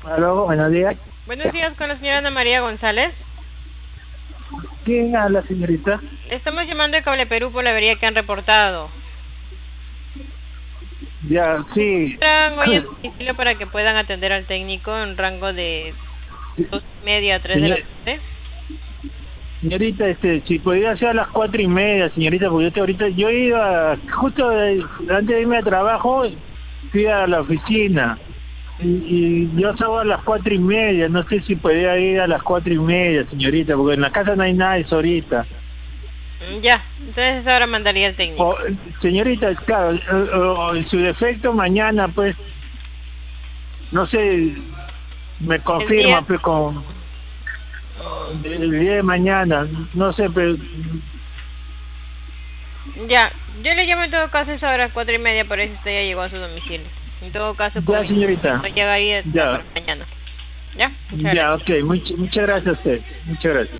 Aló, buenos días. Buenos días con la señora Ana María González. ¿Quién habla, señorita? Estamos llamando de Cable Perú por la avería que han reportado. Ya, sí. Entran hoy a domicilio para que puedan atender al técnico en rango de 2:30 a 3 de la Señor, tarde. señorita, si podría ser a las 4:30, señorita, porque yo iba, justo antes de irme a trabajo, fui a la oficina. Y yo salgo a las 4:30, no sé si podría ir a las 4:30, señorita, porque en la casa no hay nada eso ahorita. Ya, entonces ahora mandaría el O, técnico. señorita, claro, o en su defecto mañana, pues, no sé, me El día... confirma, pues, con el día de mañana, no sé, pero Ya, yo le llamo en todo caso es ahora a 4:30, por eso usted ya llegó a su domicilio. En todo caso, ya, no señorita, llegaría hasta ya, para mañana. ¿Ya? Muchas ya, gracias. ok, muchas gracias a usted, muchas gracias.